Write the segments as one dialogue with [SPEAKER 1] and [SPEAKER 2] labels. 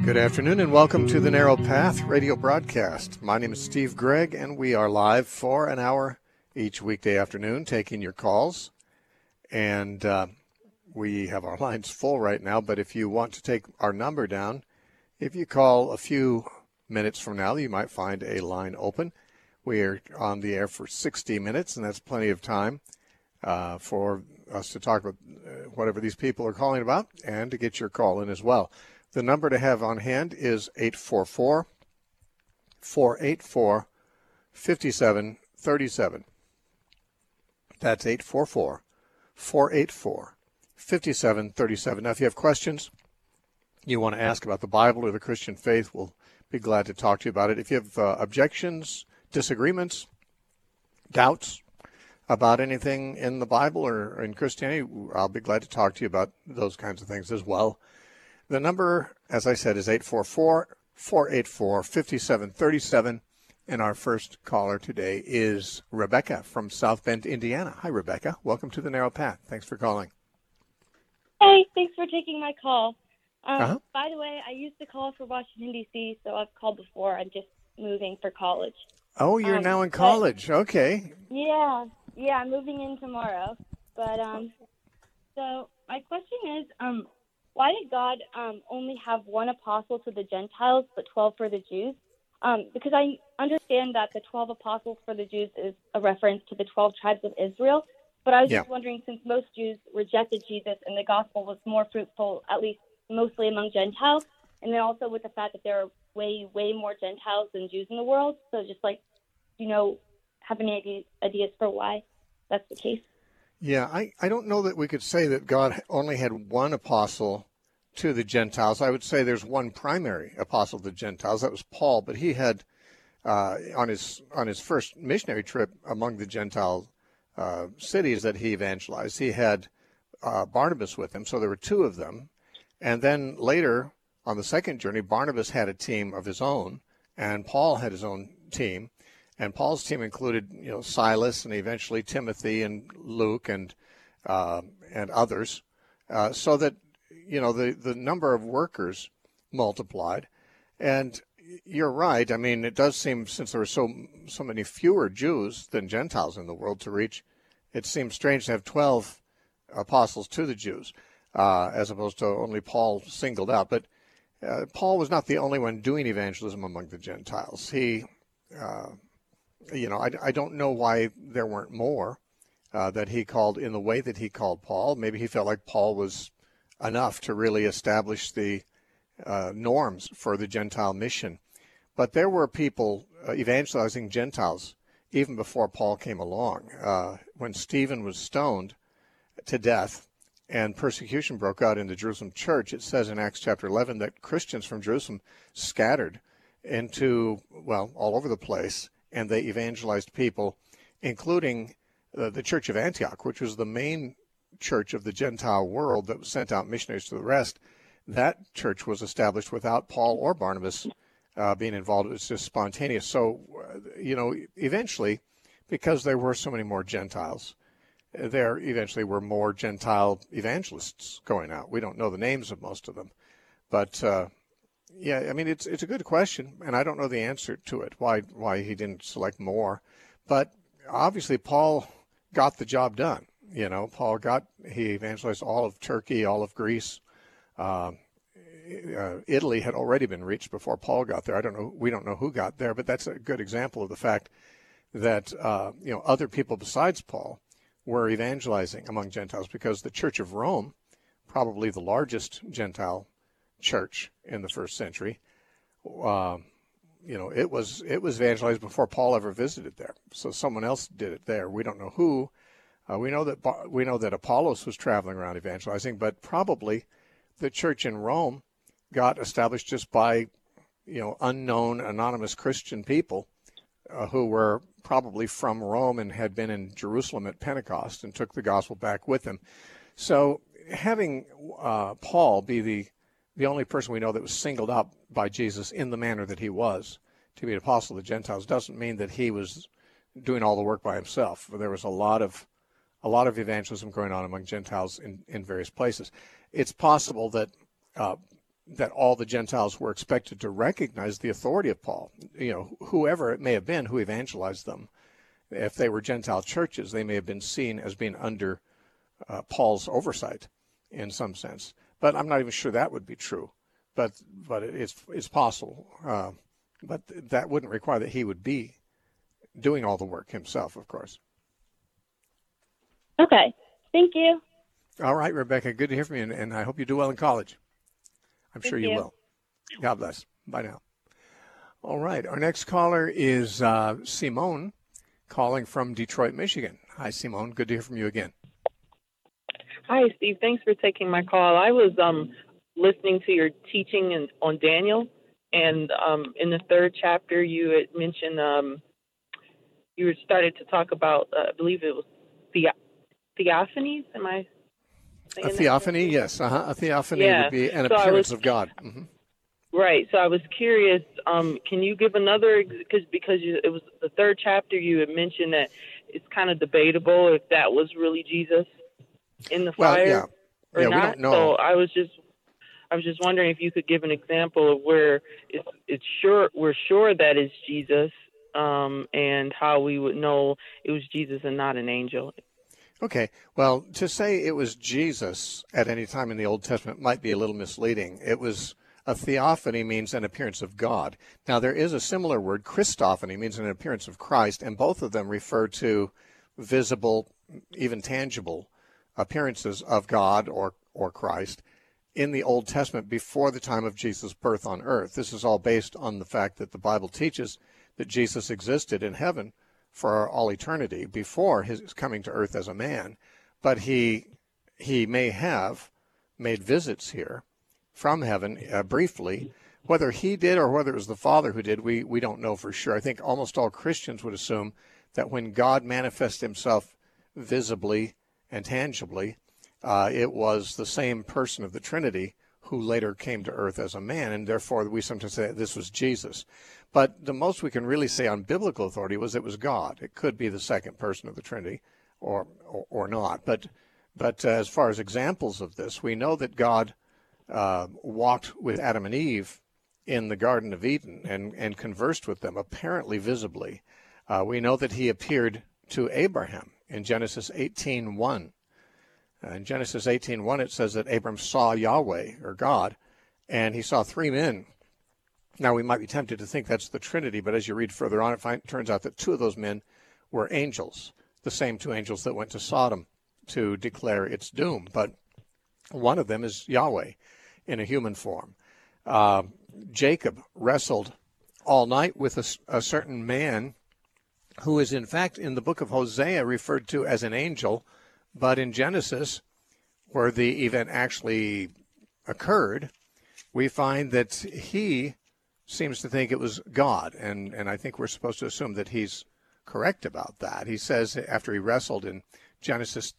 [SPEAKER 1] Good afternoon and welcome to the Narrow Path radio broadcast. My name is Steve Gregg and we are live for an hour each weekday afternoon taking your calls. And we have our lines full right now, but if you want to take our number down, if you call a few minutes from now, you might find a line open. We are on the air for 60 minutes, and that's plenty of time for us to talk about whatever these people are calling about and to get your call in as well. The number to have on hand is 844-484-5737. That's 844-484-5737. Now, if you have questions you want to ask about the Bible or the Christian faith, we'll be glad to talk to you about it. If you have objections, disagreements, doubts about anything in the Bible or in Christianity, I'll be glad to talk to you about those kinds of things as well. The number, as I said, is 844-484-5737. And our first caller today is Rebecca from South Bend, Indiana. Hi, Rebecca. Welcome to the Narrow Path. Thanks for calling.
[SPEAKER 2] Hey, thanks for taking my call.
[SPEAKER 1] Uh-huh.
[SPEAKER 2] By the way, I used to call for Washington, D.C., so I've called before. I'm just moving for college.
[SPEAKER 1] Oh, you're now in college. Okay.
[SPEAKER 2] Yeah, I'm moving in tomorrow. But, so my question is, why did God only have one apostle to the Gentiles but 12 for the Jews? Because I understand that the 12 apostles for the Jews is a reference to the 12 tribes of Israel. But I was just wondering, since most Jews rejected Jesus and the gospel was more fruitful, at least mostly among Gentiles, and then also with the fact that there are way, way more Gentiles than Jews in the world. So just have any ideas for why that's the case?
[SPEAKER 1] Yeah, I don't know that we could say that God only had one apostle to the Gentiles. I would say there's one primary apostle to the Gentiles. That was Paul, but he had on his first missionary trip among the Gentile cities that he evangelized, he had Barnabas with him, so there were two of them. And then later on the second journey, Barnabas had a team of his own, and Paul had his own team. And Paul's team included, Silas and eventually Timothy and Luke and others, so that the number of workers multiplied. And you're right. I mean, it does seem, since there were so many fewer Jews than Gentiles in the world to reach, it seems strange to have 12 apostles to the Jews, as opposed to only Paul singled out. But Paul was not the only one doing evangelism among the Gentiles. He I don't know why there weren't more that he called in the way that he called Paul. Maybe he felt like Paul was enough to really establish the norms for the Gentile mission. But there were people evangelizing Gentiles even before Paul came along. When Stephen was stoned to death and persecution broke out in the Jerusalem church, it says in Acts chapter 11 that Christians from Jerusalem scattered into, all over the place, and they evangelized people, including the Church of Antioch, which was the main church of the Gentile world that sent out missionaries to the rest. That church was established without Paul or Barnabas being involved. It was just spontaneous. So, eventually, because there were so many more Gentiles, there eventually were more Gentile evangelists going out. We don't know the names of most of them. But it's a good question, and I don't know the answer to it, why he didn't select more. But obviously Paul got the job done. He evangelized all of Turkey, all of Greece. Italy had already been reached before Paul got there. We don't know who got there, but that's a good example of the fact that other people besides Paul were evangelizing among Gentiles, because the Church of Rome, probably the largest Gentile church in the first century, it was evangelized before Paul ever visited there. So someone else did it there. We don't know who. We know that Apollos was traveling around evangelizing, but probably the church in Rome got established just by unknown anonymous Christian people who were probably from Rome and had been in Jerusalem at Pentecost and took the gospel back with them. So having Paul be the only person we know that was singled out by Jesus in the manner that he was to be an apostle of the Gentiles doesn't mean that he was doing all the work by himself. There was a lot of evangelism going on among Gentiles in various places. It's possible that that all the Gentiles were expected to recognize the authority of Paul. Whoever it may have been who evangelized them, if they were Gentile churches, they may have been seen as being under Paul's oversight in some sense. But I'm not even sure that would be true. But it's possible. But that wouldn't require that he would be doing all the work himself, of course.
[SPEAKER 2] Okay. Thank you.
[SPEAKER 1] All right, Rebecca. Good to hear from you, and I hope you do well in college. I'm sure you will. God bless. Bye now. All right. Our next caller is Simone, calling from Detroit, Michigan. Hi, Simone. Good to hear from you again.
[SPEAKER 3] Hi, Steve. Thanks for taking my call. I was listening to your teaching on Daniel, and in the 3rd chapter, you had mentioned you started to talk about, I believe it was theophanies. Am I saying
[SPEAKER 1] a theophany?
[SPEAKER 3] That?
[SPEAKER 1] Yes. A theophany would be an appearance of God. Mm-hmm.
[SPEAKER 3] Right. So I was curious. Can you give another? Because it was the 3rd chapter. You had mentioned that it's kind of debatable if that was really Jesus in the fire or not.
[SPEAKER 1] We don't know.
[SPEAKER 3] So I was just wondering if you could give an example of where we're sure that it's Jesus, and how we would know it was Jesus and not an angel.
[SPEAKER 1] Okay. Well, to say it was Jesus at any time in the Old Testament might be a little misleading. A theophany means an appearance of God. Now, there is a similar word, Christophany, means an appearance of Christ, and both of them refer to visible, even tangible appearances of God or Christ in the Old Testament before the time of Jesus' birth on earth. This is all based on the fact that the Bible teaches that Jesus existed in heaven for all eternity before his coming to earth as a man, but he may have made visits here from heaven briefly. Whether he did or whether it was the Father who did, we don't know for sure. I think almost all Christians would assume that when God manifests himself visibly and tangibly, it was the same person of the Trinity who later came to earth as a man, and therefore we sometimes say this was Jesus. But the most we can really say on biblical authority was it was God. It could be the second person of the Trinity or not. But as far as examples of this, we know that God walked with Adam and Eve in the Garden of Eden and conversed with them, apparently visibly. We know that he appeared to Abraham in Genesis 18:1. In Genesis 18:1, it says that Abram saw Yahweh, or God, and he saw 3 men. Now, we might be tempted to think that's the Trinity, but as you read further on, it turns out that 2 of those men were angels, the same 2 angels that went to Sodom to declare its doom. But one of them is Yahweh in a human form. Jacob wrestled all night with a certain man who is, in fact, in the book of Hosea referred to as an angel, but in Genesis, where the event actually occurred, we find that he seems to think it was God, and I think we're supposed to assume that he's correct about that. He says after he wrestled in Genesis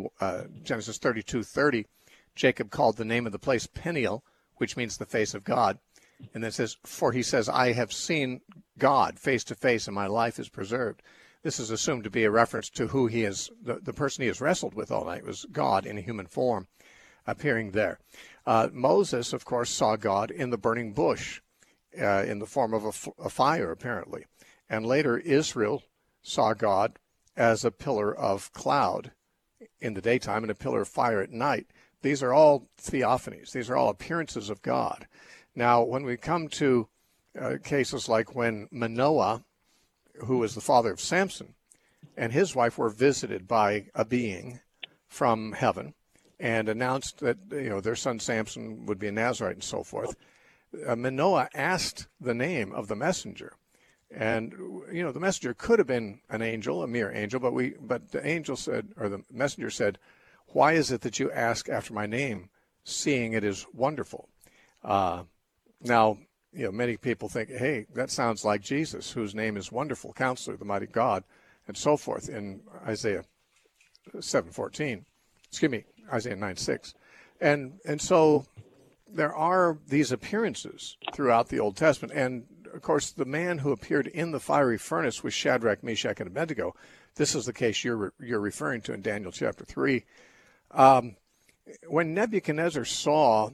[SPEAKER 1] 32:30, Jacob called the name of the place Peniel, which means the face of God, and then says, for he says, I have seen God face to face, and my life is preserved. This is assumed to be a reference to who he is, the person he has wrestled with all night was God in a human form appearing there. Moses, of course, saw God in the burning bush in the form of a fire, apparently. And later, Israel saw God as a pillar of cloud in the daytime and a pillar of fire at night. These are all theophanies. These are all appearances of God. Now, when we come to cases like when Manoah, who was the father of Samson, and his wife were visited by a being from heaven and announced that their son Samson would be a Nazarite and so forth, Manoah asked the name of the messenger. And, the messenger could have been an angel, a mere angel, but the angel said, or the messenger said, why is it that you ask after my name, seeing it is wonderful? Now, many people think, hey, that sounds like Jesus, whose name is Wonderful Counselor, the Mighty God, and so forth in Isaiah 7:14. Isaiah 9:6. And so there are these appearances throughout the Old Testament. And, of course, the man who appeared in the fiery furnace was Shadrach, Meshach, and Abednego. This is the case you're referring to in Daniel chapter 3. When Nebuchadnezzar saw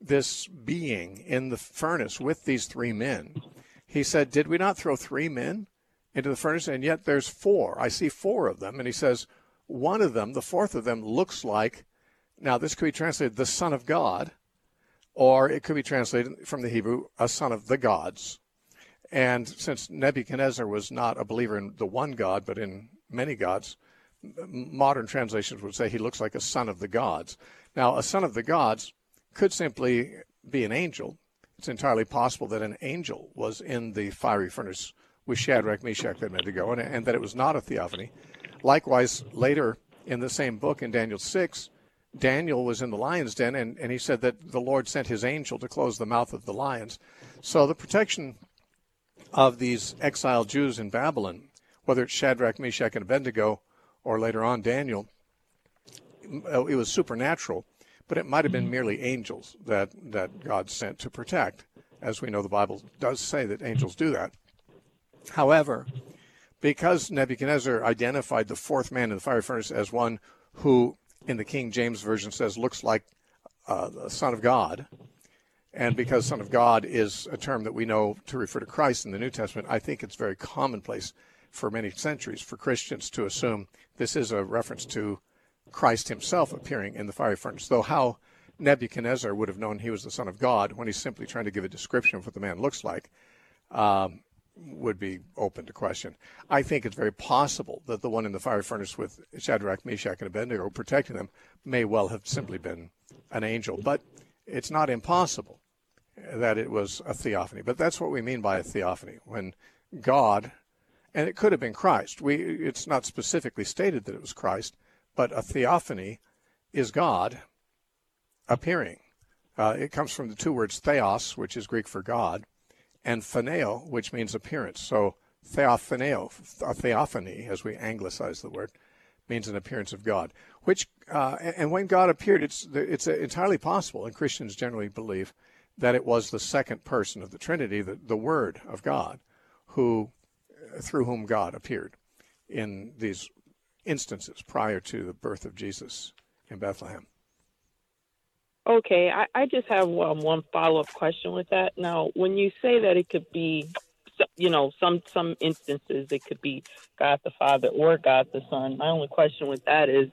[SPEAKER 1] this being in the furnace with these three men, he said, did we not throw three men into the furnace? And yet there's four. I see four of them. And he says, one of them, the fourth of them, looks like, now this could be translated the Son of God, or it could be translated from the Hebrew, a son of the gods. And since Nebuchadnezzar was not a believer in the one God, but in many gods, modern translations would say he looks like a son of the gods. Now, a son of the gods could simply be an angel. It's entirely possible that an angel was in the fiery furnace with Shadrach, Meshach, and Abednego, and that it was not a theophany. Likewise, later in the same book, in Daniel 6, Daniel was in the lion's den, and he said that the Lord sent his angel to close the mouth of the lions. So the protection of these exiled Jews in Babylon, whether it's Shadrach, Meshach, and Abednego, or later on Daniel, it was supernatural, but it might have been merely angels that God sent to protect. As we know, the Bible does say that angels do that. However, because Nebuchadnezzar identified the fourth man in the fiery furnace as one who, in the King James Version, says looks like the Son of God, and because Son of God is a term that we know to refer to Christ in the New Testament, I think it's very commonplace for many centuries for Christians to assume this is a reference to Christ himself appearing in the fiery furnace, though how Nebuchadnezzar would have known he was the Son of God when he's simply trying to give a description of what the man looks like would be open to question. I think it's very possible that the one in the fiery furnace with Shadrach, Meshach, and Abednego protecting them may well have simply been an angel, but it's not impossible that it was a theophany. But that's what we mean by a theophany, when God, and it could have been Christ. It's not specifically stated that it was Christ, but a theophany is God appearing. It comes from the two words theos, which is Greek for God, and phaneo, which means appearance. So theophaneo, a theophany, as we anglicize the word, means an appearance of God. And when God appeared, it's entirely possible, and Christians generally believe, that it was the second person of the Trinity, the Word of God, through whom God appeared in these instances prior to the birth of Jesus in Bethlehem.
[SPEAKER 3] Okay, I just have one follow-up question with that. Now, when you say that it could be, some instances it could be God the Father or God the Son, my only question with that is,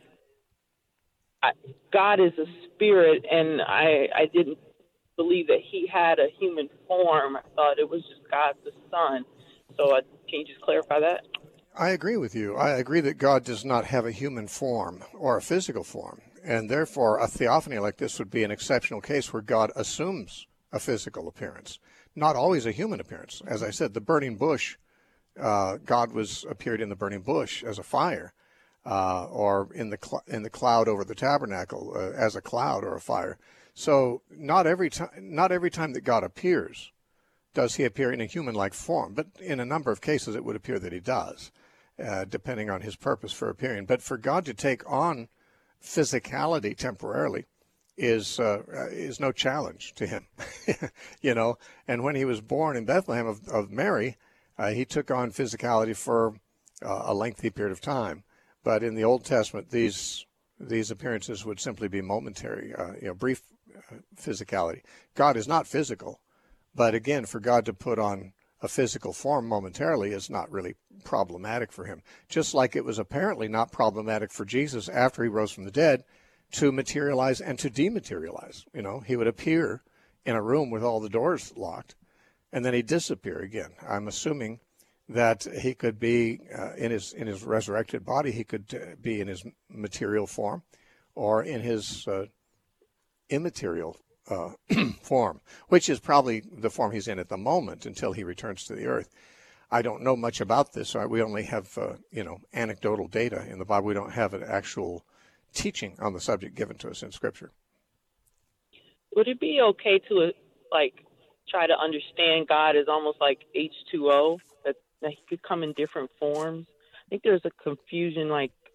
[SPEAKER 3] God is a spirit, and I didn't believe that he had a human form. I thought it was just God the Son. So can you just clarify that?
[SPEAKER 1] I agree with you. I agree that God does not have a human form or a physical form, and therefore a theophany like this would be an exceptional case where God assumes a physical appearance, not always a human appearance. As I said, the burning bush, God appeared in the burning bush as a fire, or in the cloud over the tabernacle as a cloud or a fire. So not every time that God appears does he appear in a human-like form, but in a number of cases it would appear that he does, depending on his purpose for appearing. But for God to take on physicality temporarily is no challenge to him, And when he was born in Bethlehem of Mary, he took on physicality for a lengthy period of time. But in the Old Testament, these appearances would simply be momentary, brief physicality. God is not physical, but again, for God to put on a physical form momentarily is not really problematic for him. Just like it was apparently not problematic for Jesus after he rose from the dead to materialize and to dematerialize. He would appear in a room with all the doors locked, and then he'd disappear again. I'm assuming that he could be in his resurrected body. He could be in his material form, or in his immaterial form, which is probably the form he's in at the moment until he returns to the earth. I don't know much about this. We only have anecdotal data in the Bible. We don't have an actual teaching on the subject given to us in Scripture.
[SPEAKER 3] Would it be okay to try to understand God as almost like H2O, that he could come in different forms? I think there's a confusion.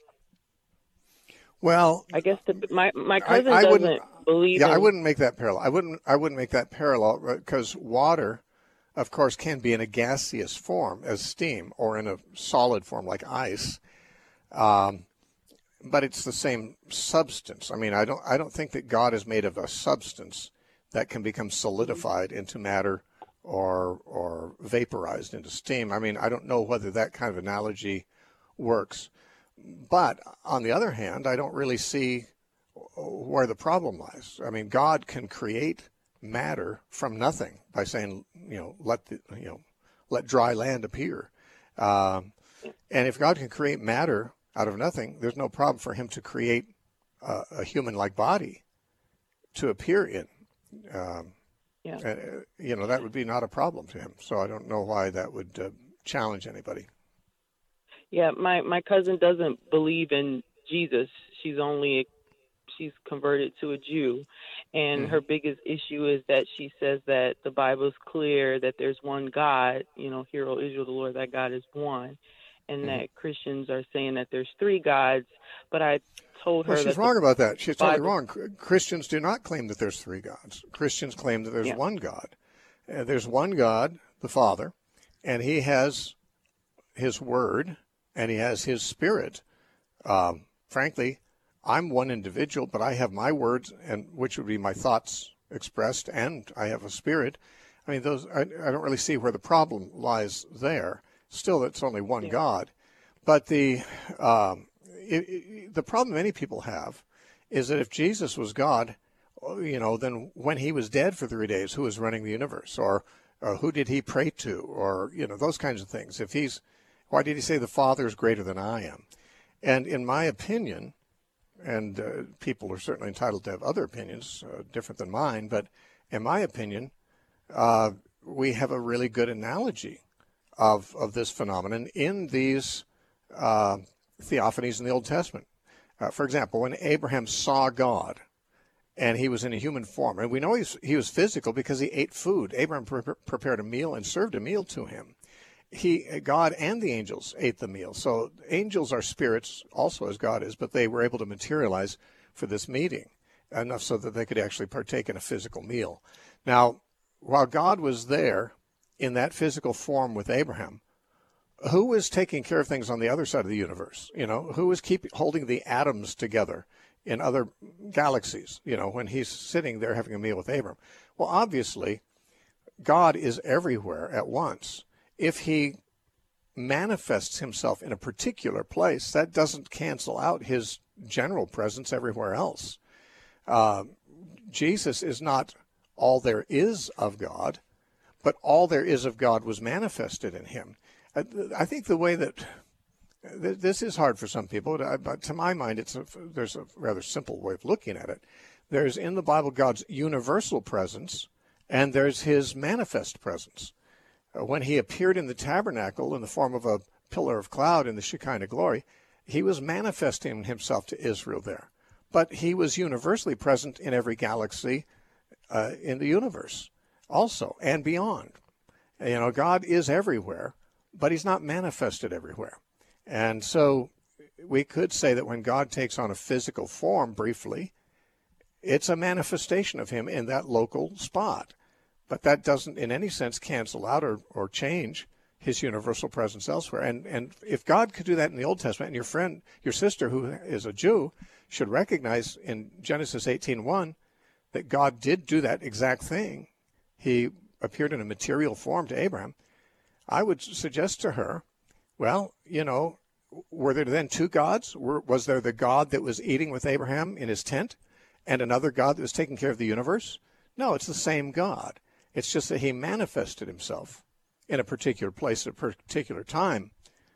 [SPEAKER 1] Well,
[SPEAKER 3] I guess my cousin doesn't believe.
[SPEAKER 1] Yeah, I wouldn't make that parallel. I wouldn't make that parallel because water, of course, can be in a gaseous form as steam, or in a solid form like ice. But it's the same substance. I mean, I don't think that God is made of a substance that can become solidified into matter or vaporized into steam. I mean, I don't know whether that kind of analogy works. But on the other hand, I don't really see where the problem lies. I mean, God can create matter from nothing by saying, let dry land appear. And if God can create matter out of nothing, there's no problem for him to create a human-like body to appear in. That would be not a problem to him. So I don't know why that would challenge anybody.
[SPEAKER 3] Yeah, my cousin doesn't believe in Jesus. She's converted to a Jew, and her biggest issue is that she says that the Bible is clear that there's one God. Hear, O Israel, the Lord thy God is one, and that Christians are saying that there's three gods. But I told her
[SPEAKER 1] she's wrong about that. She's totally wrong. Christians do not claim that there's three gods. Christians claim that there's one God. There's one God, the Father, and he has his word and he has his spirit. Frankly, I'm one individual, but I have my words, and which would be my thoughts expressed, and I have a spirit. I mean, those I don't really see where the problem lies there. Still, it's only one God. But the problem many people have is that if Jesus was God, then when he was dead for 3 days, who was running the universe, or who did he pray to, or those kinds of things. Why did he say the Father is greater than I am? And in my opinion, and people are certainly entitled to have other opinions different than mine, but in my opinion, we have a really good analogy of this phenomenon in these theophanies in the Old Testament. For example, when Abraham saw God and he was in a human form, and we know he was physical because he ate food. Abraham prepared a meal and served a meal to him. God and the angels ate the meal. So angels are spirits also, as God is, but they were able to materialize for this meeting enough so that they could actually partake in a physical meal. Now, while God was there in that physical form with Abraham, who was taking care of things on the other side of the universe? Who was holding the atoms together in other galaxies, when he's sitting there having a meal with Abraham? Well, obviously, God is everywhere at once. If he manifests himself in a particular place, that doesn't cancel out his general presence everywhere else. Jesus is not all there is of God, but all there is of God was manifested in him. I think the way that this is hard for some people, but to my mind, there's a rather simple way of looking at it. There's in the Bible God's universal presence, and there's his manifest presence. When he appeared in the tabernacle in the form of a pillar of cloud in the Shekinah glory, he was manifesting himself to Israel there. But he was universally present in every galaxy in the universe also and beyond. God is everywhere, but he's not manifested everywhere. And so we could say that when God takes on a physical form briefly, it's a manifestation of him in that local spot. But that doesn't in any sense cancel out or change his universal presence elsewhere. And if God could do that in the Old Testament, and your sister who is a Jew should recognize in Genesis 18:1 that God did do that exact thing. He appeared in a material form to Abraham. I would suggest to her, well, were there then two gods? Was there the God that was eating with Abraham in his tent and another God that was taking care of the universe? No, it's the same God. It's just that he manifested himself in a particular place at a particular time,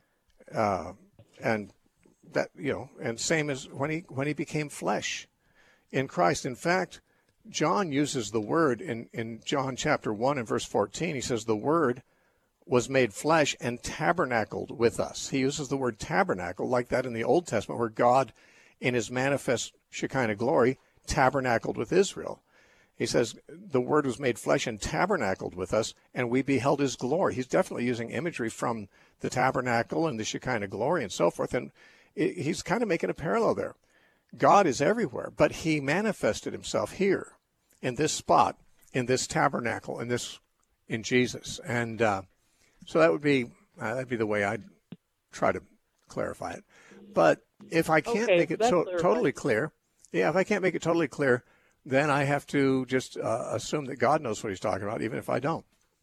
[SPEAKER 1] and that and same as when he became flesh in Christ. In fact, John uses the word in John chapter 1 and verse 14. He says the Word was made flesh and tabernacled with us. He uses the word tabernacle like that in the Old Testament, where God, in his manifest Shekinah glory, tabernacled with Israel. He says the Word was made flesh and tabernacled with us, and we beheld his glory. He's definitely using imagery from the tabernacle and the Shekinah glory and so forth, and he's kind of making a parallel there. God is everywhere, but he manifested himself here in this spot, in this tabernacle, in Jesus. And so that'd be the way I'd try to clarify it. But if I can't make it totally clear, if I can't make it totally clear, then I have to just assume that God knows what he's talking about, even if I don't.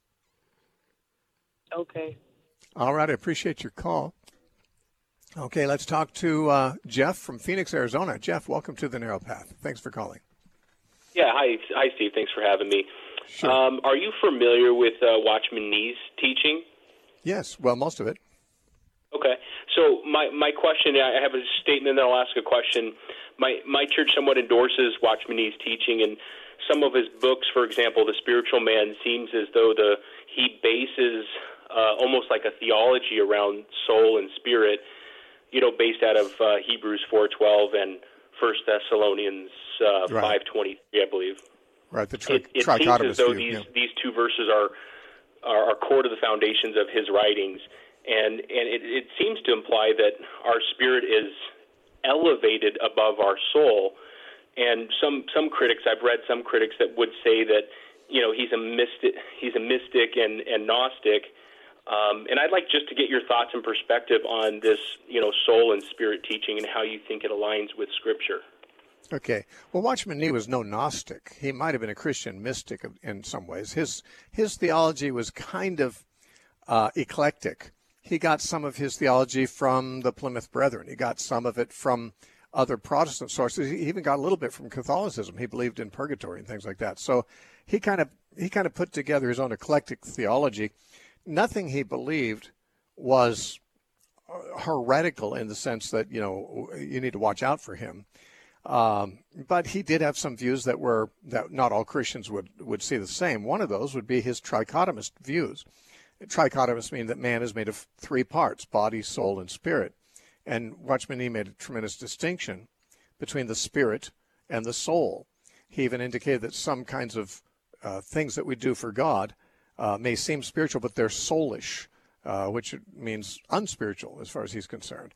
[SPEAKER 3] Okay.
[SPEAKER 1] All right, I appreciate your call. Okay, let's talk to Jeff from Phoenix, Arizona. Jeff, welcome to the Narrow Path. Thanks for calling.
[SPEAKER 4] Yeah, hi, Steve. Thanks for having me.
[SPEAKER 1] Sure.
[SPEAKER 4] Are you familiar with Watchman Nee's teaching?
[SPEAKER 1] Yes, well, most of it.
[SPEAKER 4] Okay. So my question, I have a statement, then I'll ask a question. My church somewhat endorses Watchman Nee's teaching, and some of his books, for example, The Spiritual Man, seems as though he bases almost like a theology around soul and spirit, based out of Hebrews 4:12 and 1 Thessalonians 5:23, I believe.
[SPEAKER 1] Right, the
[SPEAKER 4] it seems as though these two verses are core to the foundations of his writings, and it seems to imply that our spirit is elevated above our soul. And some critics, I've read some critics that would say that he's a mystic and Gnostic. And I'd like just to get your thoughts and perspective on this, soul and spirit teaching and how you think it aligns with Scripture.
[SPEAKER 1] Okay. Well, Watchman Nee was no Gnostic. He might have been a Christian mystic in some ways. His theology was kind of eclectic. He got some of his theology from the Plymouth Brethren. He got some of it from other Protestant sources. He even got a little bit from Catholicism. He believed in purgatory and things like that. So he kind of put together his own eclectic theology. Nothing he believed was heretical in the sense that, you need to watch out for him. But he did have some views that not all Christians would see the same. One of those would be his trichotomist views. Trichotomists mean that man is made of three parts, body, soul, and spirit. And Watchman Nee made a tremendous distinction between the spirit and the soul. He even indicated that some kinds of things that we do for God may seem spiritual, but they're soulish, which means unspiritual as far as he's concerned.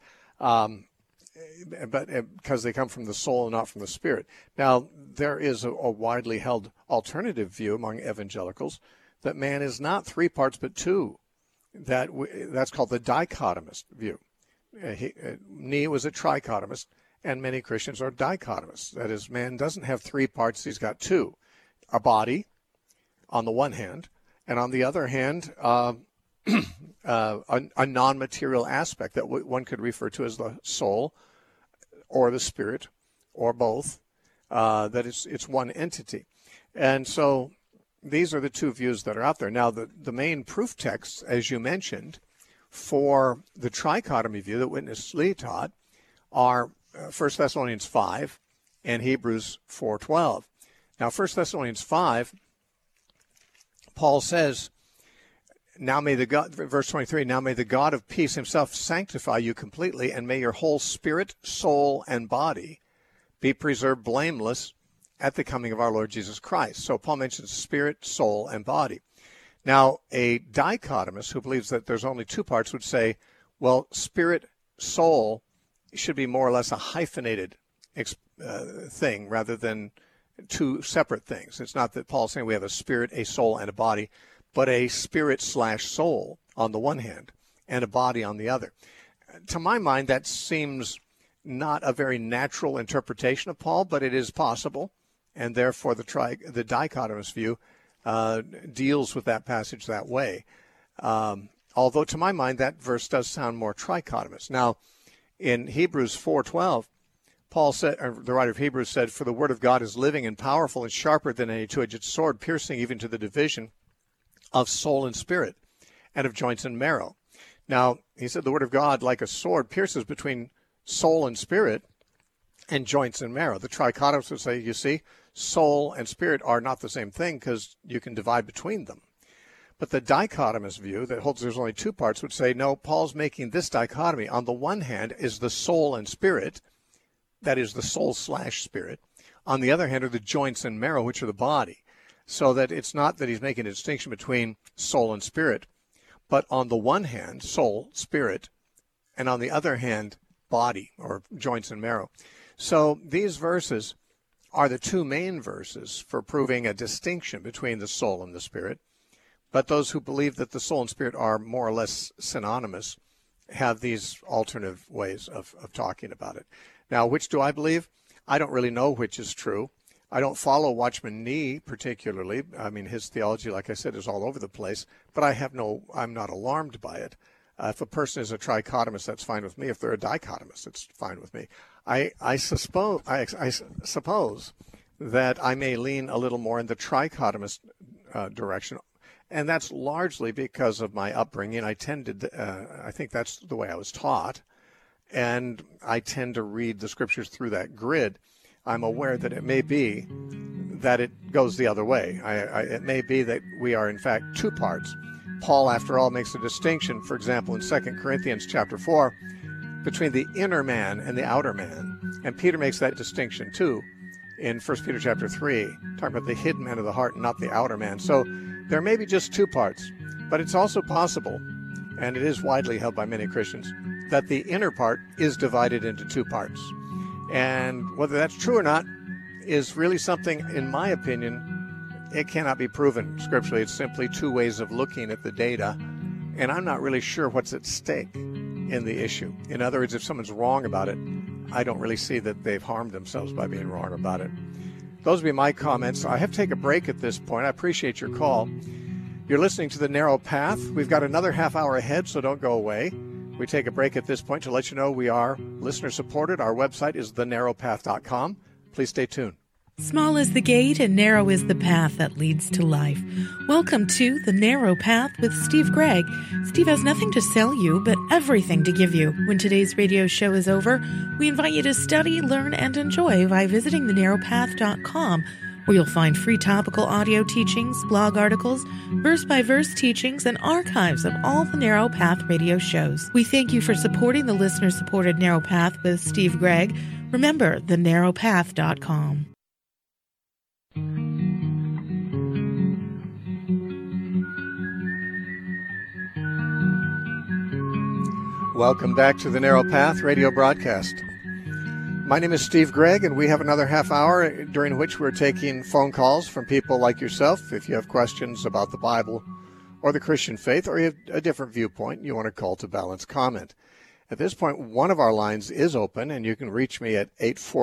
[SPEAKER 1] But because they come from the soul and not from the spirit. Now, there is a widely held alternative view among evangelicals that man is not three parts but two. That's called the dichotomist view. Nee was a trichotomist, and many Christians are dichotomists. That is, man doesn't have three parts, he's got two. A body, on the one hand, and on the other hand, a non-material aspect that one could refer to as the soul or the spirit or both, that it's one entity. And so these are the two views that are out there. Now, the main proof texts, as you mentioned, for the trichotomy view that Witness Lee taught are 1 Thessalonians 5 and Hebrews 4:12. Now, 1 Thessalonians 5, Paul says, now may the God, verse 23, now may the God of peace himself sanctify you completely, and may your whole spirit, soul, and body be preserved blameless at the coming of our Lord Jesus Christ. So Paul mentions spirit, soul, and body. Now, a dichotomist who believes that there's only two parts would say, well, spirit, soul should be more or less a hyphenated thing rather than two separate things. It's not that Paul's saying we have a spirit, a soul, and a body, but a spirit/soul on the one hand and a body on the other. To my mind, that seems not a very natural interpretation of Paul, but it is possible, and therefore the dichotomist view deals with that passage that way. Although to my mind, that verse does sound more trichotomist. Now, in Hebrews 4:12, Paul said, or the writer of Hebrews said, for the word of God is living and powerful and sharper than any two-edged sword, piercing even to the division of soul and spirit and of joints and marrow. Now, he said the word of God, like a sword, pierces between soul and spirit and joints and marrow. The trichotomists would say, you see, soul and spirit are not the same thing because you can divide between them. But the dichotomist view that holds there's only two parts would say, no, Paul's making this dichotomy. On the one hand is the soul and spirit, that is the soul/spirit. On the other hand are the joints and marrow, which are the body. So that it's not that he's making a distinction between soul and spirit, but on the one hand, soul, spirit, and on the other hand, body or joints and marrow. So these verses are the two main verses for proving a distinction between the soul and the spirit. But those who believe that the soul and spirit are more or less synonymous have these alternative ways of talking about it. Now, which do I believe? I don't really know which is true. I don't follow Watchman Nee particularly. I mean, his theology, like I said, is all over the place, but I'm not alarmed by it. If a person is a trichotomist, that's fine with me. If they're a dichotomist, it's fine with me. I suppose that I may lean a little more in the trichotomist direction, and that's largely because of my upbringing. I think that's the way I was taught, and I tend to read the scriptures through that grid. I'm aware that it may be that it goes the other way. It may be that we are, in fact, two parts. Paul, after all, makes a distinction, for example, in 2 Corinthians chapter 4, between the inner man and the outer man. And Peter makes that distinction, too, in 1 Peter chapter 3, talking about the hidden man of the heart and not the outer man. So there may be just two parts, but it's also possible, and it is widely held by many Christians, that the inner part is divided into two parts. And whether that's true or not is really something, in my opinion, it cannot be proven scripturally. It's simply two ways of looking at the data, and I'm not really sure what's at stake in the issue. In other words, if someone's wrong about it, I don't really see that they've harmed themselves by being wrong about it. Those would be my comments. I have to take a break at this point. I appreciate your call. You're listening to The Narrow Path. We've got another half hour ahead, so don't go away. We take a break at this point to let you know we are listener-supported. Our website is thenarrowpath.com. Please stay tuned.
[SPEAKER 5] Small is the gate and narrow is the path that leads to life. Welcome to The Narrow Path with Steve Gregg. Steve has nothing to sell you, but everything to give you. When today's radio show is over, we invite you to study, learn, and enjoy by visiting thenarrowpath.com, where you'll find free topical audio teachings, blog articles, verse-by-verse teachings, and archives of all the Narrow Path radio shows. We thank you for supporting the listener-supported Narrow Path with Steve Gregg. Remember, thenarrowpath.com.
[SPEAKER 1] Welcome back to the Narrow Path radio broadcast. My name is Steve Gregg, and we have another half hour during which we're taking phone calls from people like yourself. If you have questions about the Bible or the Christian faith, or you have a different viewpoint, you want to call to balance comment. At this point, one of our lines is open, and you can reach me at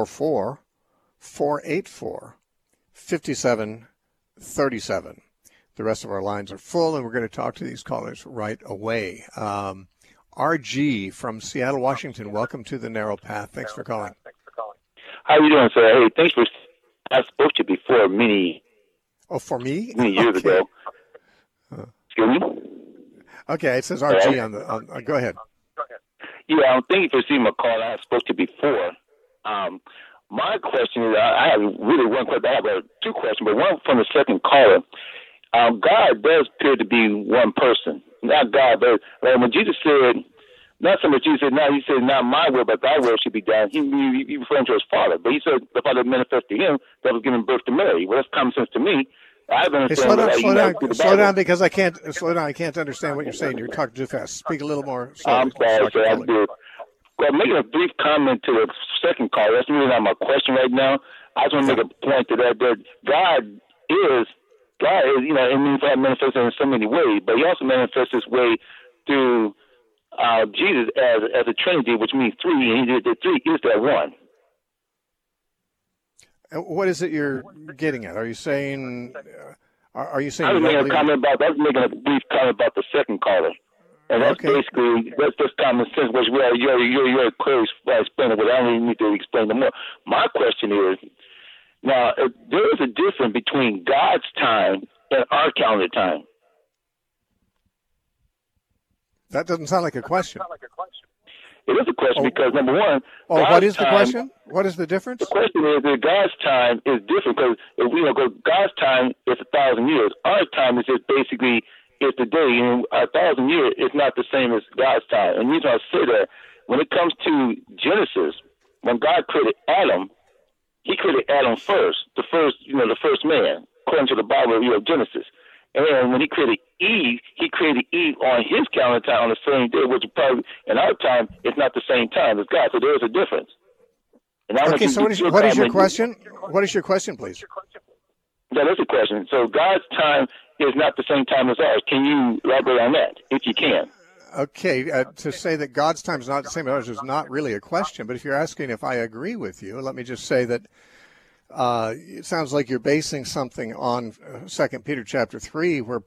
[SPEAKER 1] 844-484-5737. The rest of our lines are full, and we're going to talk to these callers right away. RG from Seattle, Washington, welcome to the Narrow Path. Thanks for calling.
[SPEAKER 6] How are you doing, sir? Hey, thanks for. I spoke to you before many.
[SPEAKER 1] Oh, for me?
[SPEAKER 6] Many years ago. Excuse me.
[SPEAKER 1] Okay, it says RG on the. Go ahead.
[SPEAKER 6] Yeah, thank you for seeing my call. I spoke to you before. My question is, I have really one question. I have two questions, but one from the second caller. God does appear to be one person. Not God, but when Jesus said, not so much Jesus said, no, he said, not my will, but thy will should be done. He referring to his Father. But he said the Father manifested to him that was giving birth to Mary. Well, that's common sense to me. I don't understand.
[SPEAKER 1] Hey, slow down, because I can't understand what you're saying. You're talking too fast. Speak a little more slowly.
[SPEAKER 6] I'm sorry, sir. I do. Well, making a brief comment to the second call. That's really not my question right now. I just want to make a point to that God is, you know, it means God manifests in so many ways, but he also manifests his way through Jesus as a Trinity, which means three, and the three is that one.
[SPEAKER 1] What is it you're getting at? Are you saying? I was
[SPEAKER 6] making a brief comment about the second caller, and that's basically that's just common sense, which you're clearly explaining. But I don't even need to explain them more. My question is. Now, there is a difference between God's time and our calendar time.
[SPEAKER 1] That doesn't sound like a question.
[SPEAKER 6] It is a question because, number one...
[SPEAKER 1] what is the question? What is the difference?
[SPEAKER 6] The question is that God's time is different because if we go, God's time is 1,000 years. Our time is just basically it's the day. And 1,000 years is not the same as God's time. And the reason I say that, when it comes to Genesis, when God created Adam, he created Adam first, the first man, according to the Bible, Genesis. And when he created Eve on his calendar time on the same day, which probably in our time it's not the same time as God. So there is a difference.
[SPEAKER 1] Okay, so what is your question? What is your question, please?
[SPEAKER 6] That is a question. So God's time is not the same time as ours. Can you elaborate on that, if you can?
[SPEAKER 1] Okay, to say that God's time is not the same as ours is not really a question, but if you're asking if I agree with you, let me just say that it sounds like you're basing something on 2 Peter chapter 3, where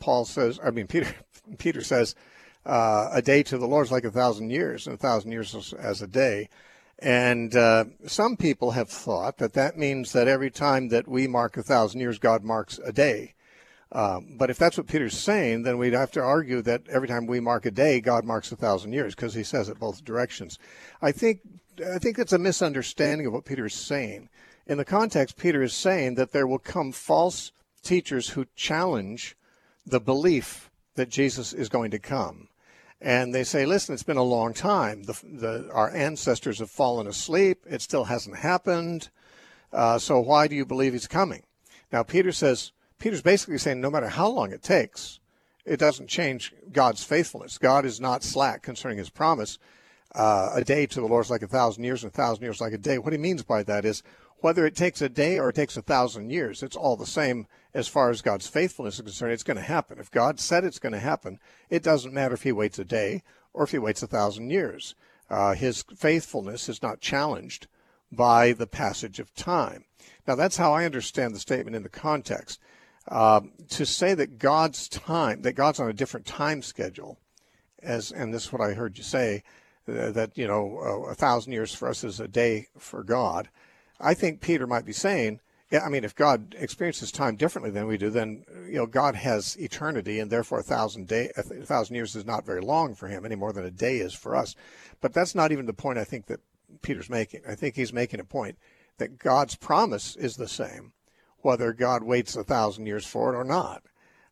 [SPEAKER 1] Peter says, a day to the Lord is like 1,000 years, and 1,000 years as a day. And some people have thought that means that every time that we mark 1,000 years, God marks a day. But if that's what Peter's saying, then we'd have to argue that every time we mark a day, God marks 1,000 years, because he says it both directions. I think it's a misunderstanding of what Peter is saying. In the context, Peter is saying that there will come false teachers who challenge the belief that Jesus is going to come. And they say, listen, it's been a long time. Our ancestors have fallen asleep. It still hasn't happened. So why do you believe he's coming? Now, Peter's basically saying no matter how long it takes, it doesn't change God's faithfulness. God is not slack concerning his promise. A day to the Lord is like 1,000 years, and 1,000 years like a day. What he means by that is whether it takes a day or it takes 1,000 years, it's all the same as far as God's faithfulness is concerned. It's going to happen. If God said it's going to happen, it doesn't matter if he waits a day or if he waits 1,000 years. His faithfulness is not challenged by the passage of time. Now, that's how I understand the statement in the context. To say that God's on a different time schedule, and this is what I heard you say, that 1,000 years for us is a day for God. I think Peter might be saying, if God experiences time differently than we do, then God has eternity, and therefore 1,000 years is not very long for him, any more than a day is for us. But that's not even the point I think that Peter's making. I think he's making a point that God's promise is the same, whether God waits 1,000 years for it or not,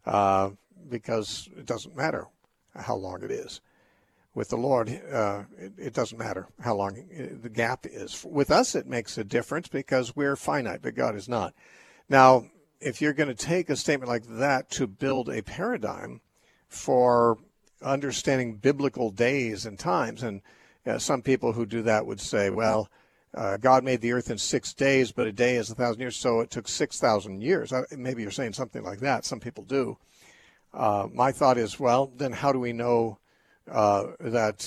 [SPEAKER 1] because it doesn't matter how long it is. With the Lord, it doesn't matter how long the gap is. With us, it makes a difference because we're finite, but God is not. Now, if you're going to take a statement like that to build a paradigm for understanding biblical days and times, and some people who do that would say, well, God made the earth in 6 days, but a day is 1,000 years, so it took 6,000 years. Maybe you're saying something like that. Some people do. My thought is, well, then how do we know that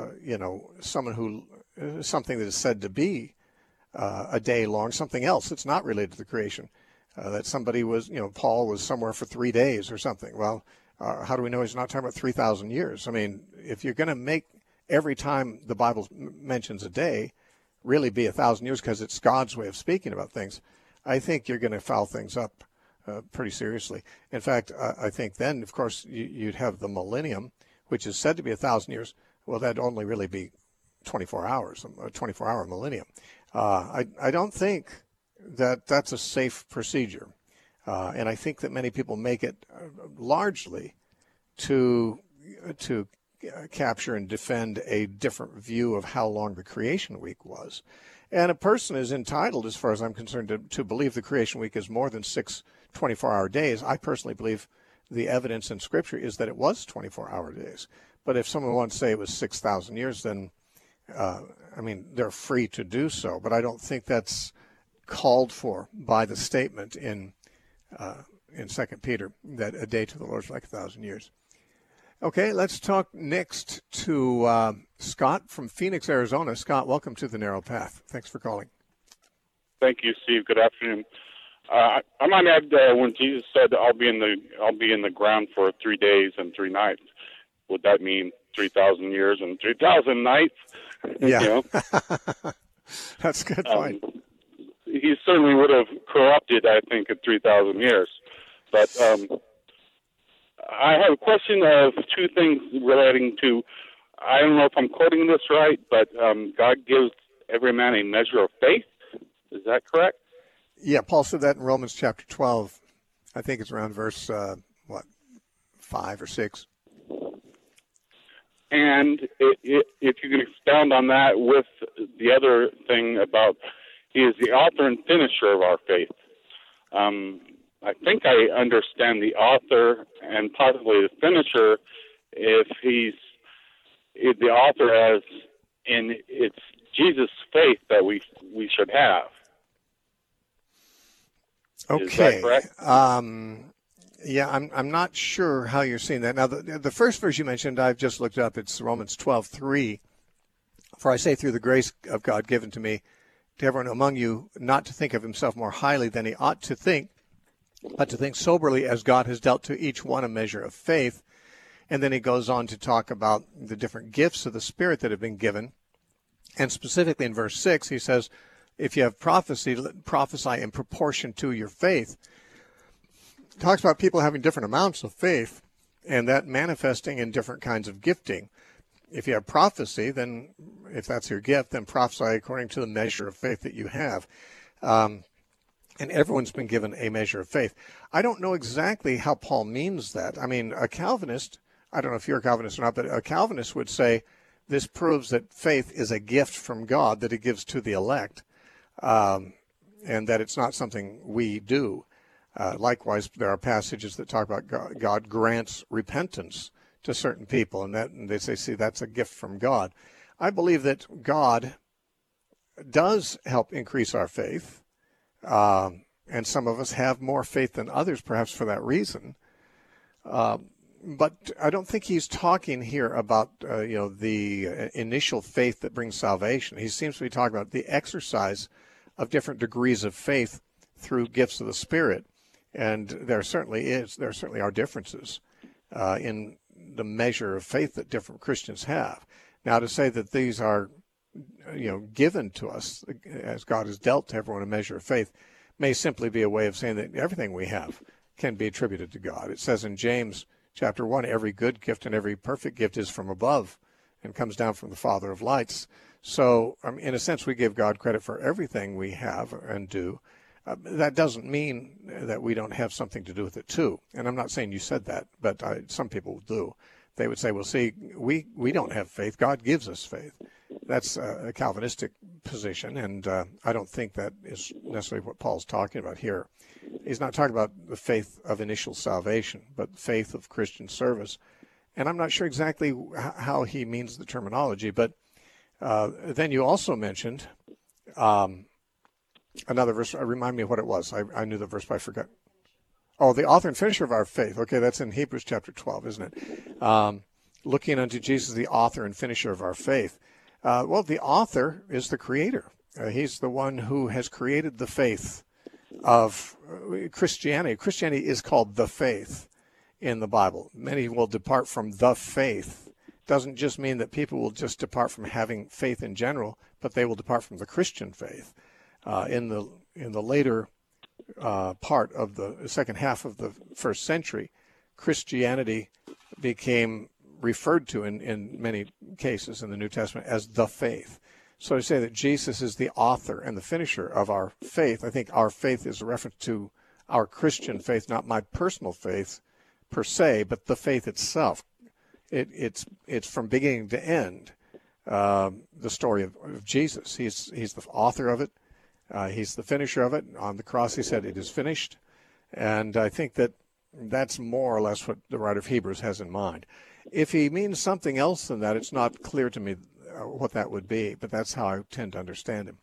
[SPEAKER 1] something that is said to be a day long, something else that's not related to the creation, that somebody was, Paul was somewhere for 3 days or something. Well, how do we know he's not talking about 3,000 years? I mean, if you're going to make every time the Bible mentions a day really be 1,000 years because it's God's way of speaking about things, I think you're going to foul things up pretty seriously. In fact, I think then, of course, you'd have the millennium, which is said to be 1,000 years. Well, that'd only really be 24 hours, a 24-hour millennium. I don't think that that's a safe procedure. And I think that many people make it largely to capture and defend a different view of how long the creation week was. And a person is entitled, as far as I'm concerned, to believe the creation week is more than 6 24-hour days. I personally believe the evidence in Scripture is that it was 24-hour days. But if someone wants to say it was 6,000 years, then, they're free to do so. But I don't think that's called for by the statement in 2 Peter, that a day to the Lord is like 1,000 years. Okay, let's talk next to Scott from Phoenix, Arizona. Scott, welcome to The Narrow Path. Thanks for calling.
[SPEAKER 7] Thank you, Steve. Good afternoon. I might add, when Jesus said, "I'll be in the ground for 3 days and 3 nights," would that mean 3,000 years and 3,000 nights?
[SPEAKER 1] Yeah, that's a good point.
[SPEAKER 7] He certainly would have corrupted, I think, at 3,000 years. But I have a question of two things relating to. I don't know if I'm quoting this right, but God gives every man a measure of faith. Is that correct?
[SPEAKER 1] Yeah, Paul said that in Romans chapter 12. I think it's around verse, 5 or 6.
[SPEAKER 7] And if you can expound on that with the other thing about he is the author and finisher of our faith. I think I understand the author and possibly the finisher if he's the author as in it's Jesus' faith that we should have.
[SPEAKER 1] Okay.
[SPEAKER 7] Is that correct?
[SPEAKER 1] Yeah, I'm not sure how you're seeing that. Now, the first verse you mentioned, I've just looked up. It's Romans 12:3. For I say, through the grace of God given to me, to everyone among you not to think of himself more highly than he ought to think, but to think soberly as God has dealt to each one a measure of faith. And then he goes on to talk about the different gifts of the Spirit that have been given. And specifically in verse 6, he says, if you have prophecy, prophesy in proportion to your faith. He talks about people having different amounts of faith and that manifesting in different kinds of gifting. If you have prophecy, then if that's your gift, then prophesy according to the measure of faith that you have. And everyone's been given a measure of faith. I don't know exactly how Paul means that. I mean, a Calvinist, I don't know if you're a Calvinist or not, but a Calvinist would say this proves that faith is a gift from God that he gives to the elect, and that it's not something we do. Likewise, there are passages that talk about God grants repentance to certain people, and they say, see, that's a gift from God. I believe that God does help increase our faith. And some of us have more faith than others, perhaps for that reason. But I don't think he's talking here about, the initial faith that brings salvation. He seems to be talking about the exercise of different degrees of faith through gifts of the Spirit. And there certainly are differences in the measure of faith that different Christians have. Now, to say that these are given to us as God has dealt to everyone a measure of faith may simply be a way of saying that everything we have can be attributed to God. It says in James chapter 1, every good gift and every perfect gift is from above and comes down from the Father of lights. So, in a sense, we give God credit for everything we have and do. That doesn't mean that we don't have something to do with it too. And I'm not saying you said that, but some people do. They would say, well, see, we don't have faith. God gives us faith. That's a Calvinistic position, and I don't think that is necessarily what Paul's talking about here. He's not talking about the faith of initial salvation, but faith of Christian service. And I'm not sure exactly how he means the terminology, but then you also mentioned another verse. Remind me of what it was. I knew the verse, but I forgot. Oh, the author and finisher of our faith. Okay, that's in Hebrews chapter 12, isn't it? Looking unto Jesus, the author and finisher of our faith. Well, the author is the creator. He's the one who has created the faith of Christianity. Christianity is called the faith in the Bible. Many will depart from the faith. Doesn't just mean that people will just depart from having faith in general, but they will depart from the Christian faith. In the later part of the second half of the first century, Christianity became referred to in many cases in the New Testament as the faith. So to say that Jesus is the author and the finisher of our faith, I think our faith is a reference to our Christian faith, not my personal faith per se, but the faith itself. It's from beginning to end the story of Jesus. He's the author of it. He's the finisher of it. On the cross, he said, it is finished. And I think that that's more or less what the writer of Hebrews has in mind. If he means something else than that, it's not clear to me what that would be, but that's how I tend to understand him.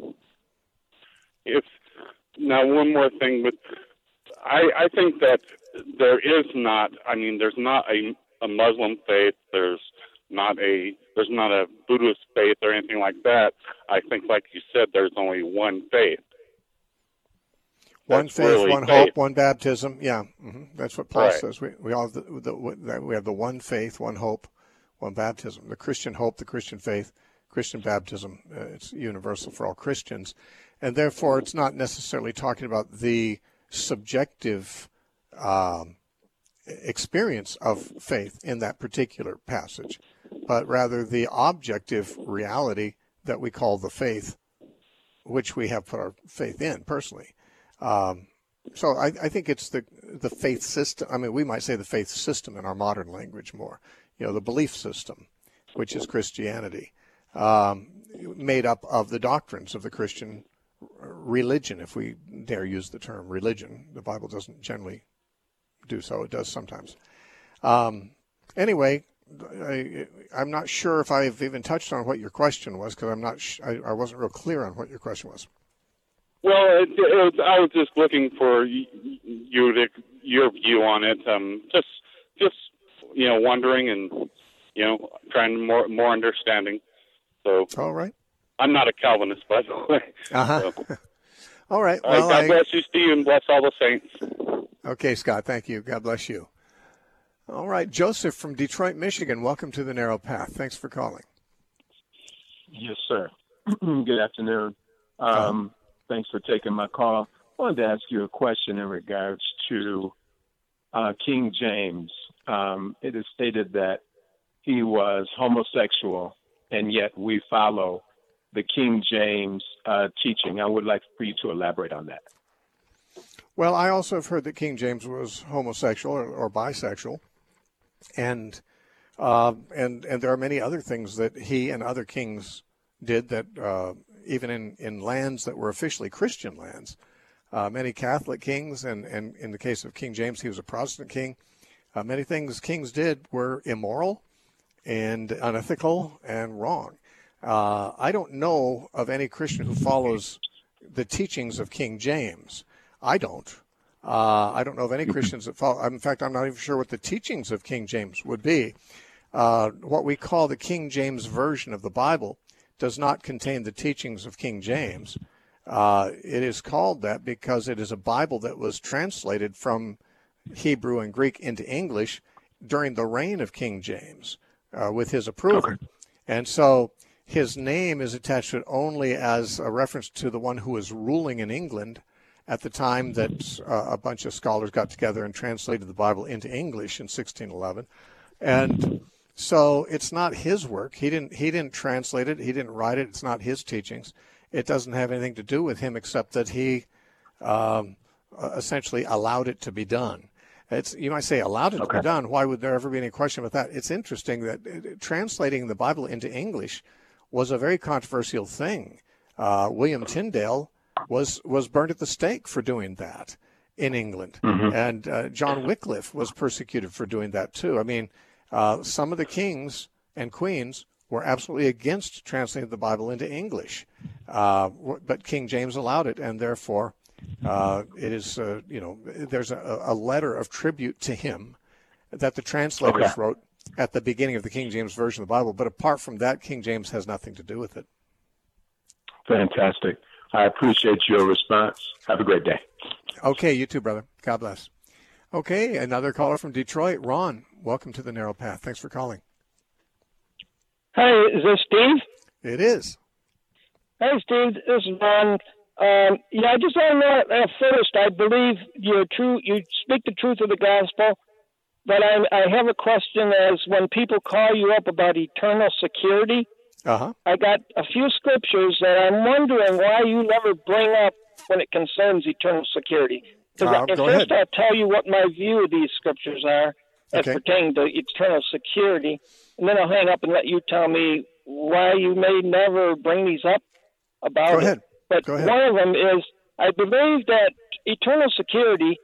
[SPEAKER 7] Now, one more thing, but I think that there's not a Muslim faith, there's not a Buddhist faith or anything like that. I think, like you said, there's only one faith.
[SPEAKER 1] One faith, really one hope, one baptism. Yeah, that's what Paul says. We all we have the one faith, one hope, one baptism. The Christian hope, the Christian faith, Christian baptism. It's universal for all Christians, and therefore it's not necessarily talking about the subjective experience of faith in that particular passage, but rather the objective reality that we call the faith, which we have put our faith in personally. So I think it's the faith system. I mean, we might say the faith system in our modern language more. The belief system, which is Christianity, made up of the doctrines of the Christian religion, if we dare use the term religion. The Bible doesn't generally do so. It does sometimes. Anyway, I'm not sure if I've even touched on what your question was, because I wasn't real clear on what your question was.
[SPEAKER 7] Well, I was just looking for your view on it. Just wondering and trying more understanding. So
[SPEAKER 1] all right.
[SPEAKER 7] I'm not a Calvinist, by the way.
[SPEAKER 1] Uh-huh.
[SPEAKER 7] So.
[SPEAKER 1] All right.
[SPEAKER 7] All right.
[SPEAKER 1] Well,
[SPEAKER 7] God bless you, Steve, and bless all the saints.
[SPEAKER 1] Okay, Scott. Thank you. God bless you. All right. Joseph from Detroit, Michigan. Welcome to the Narrow Path. Thanks for calling.
[SPEAKER 8] Yes, sir. Good afternoon. Thanks for taking my call. I wanted to ask you a question in regards to King James. It is stated that he was homosexual, and yet we follow the King James teaching. I would like for you to elaborate on that.
[SPEAKER 1] Well, I also have heard that King James was homosexual or bisexual, and there are many other things that he and other kings did that even in lands that were officially Christian lands, many Catholic kings, and in the case of King James, he was a Protestant king. Many things kings did were immoral and unethical and wrong. I don't know of any Christian who follows the teachings of King James. I don't know of any Christians that follow. In fact, I'm not even sure what the teachings of King James would be. What we call the King James Version of the Bible does not contain the teachings of King James. It is called that because it is a Bible that was translated from Hebrew and Greek into English during the reign of King James with his approval. Okay. And so his name is attached to it only as a reference to the one who was ruling in England at the time that a bunch of scholars got together and translated the Bible into English in 1611. And so it's not his work. He didn't translate it. He didn't write it. It's not his teachings. It doesn't have anything to do with him except that he essentially allowed it to be done. You might say allowed it to be done. Why would there ever be any question about that? It's interesting that translating the Bible into English was a very controversial thing. William Tyndale was burned at the stake for doing that in England. Mm-hmm. And John Wycliffe was persecuted for doing that too. I mean, some of the kings and queens were absolutely against translating the Bible into English. But King James allowed it, and therefore it is, there's a letter of tribute to him that the translators wrote at the beginning of the King James Version of the Bible. But apart from that, King James has nothing to do with it.
[SPEAKER 8] Fantastic. I appreciate your response. Have a great day.
[SPEAKER 1] Okay, you too, brother. God bless. Okay, another caller from Detroit. Ron, welcome to the Narrow Path. Thanks for calling.
[SPEAKER 9] Hi, is this Steve?
[SPEAKER 1] It is.
[SPEAKER 9] Hey, Steve. This is Ron. I just want to know, first, I believe you're true. You speak the truth of the gospel, but I have a question as when people call you up about eternal security, I got a few scriptures that I'm wondering why you never bring up when it concerns eternal security. First, I'll tell you what my view of these scriptures are as pertaining to eternal security, and then I'll hang up and let you tell me why you may never bring these up about
[SPEAKER 1] Go ahead.
[SPEAKER 9] But one of them is, I believe that eternal security